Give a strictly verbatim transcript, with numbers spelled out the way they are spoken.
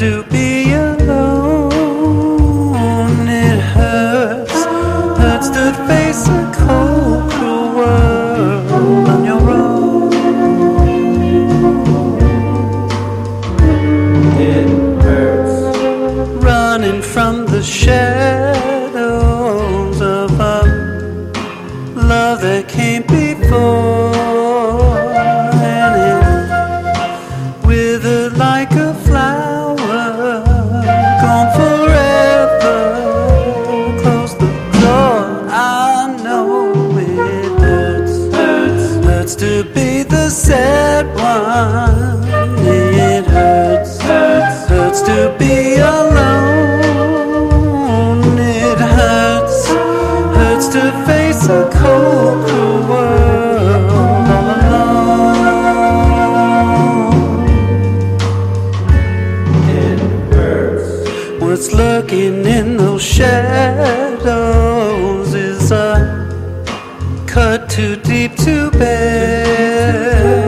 to be alone. It hurts, hurts to face a cold, cruel world on your own. It hurts. Running from the shadows of a love that came before. And it withered like a flower, gone forever. Close the door, I know it hurts, hurts, hurts to be the sad one. It hurts, hurts, hurts to be alone. It hurts, hurts to face a cold, cruel world all alone. It hurts. What's lurking in those shadows is a cut too deep to bear.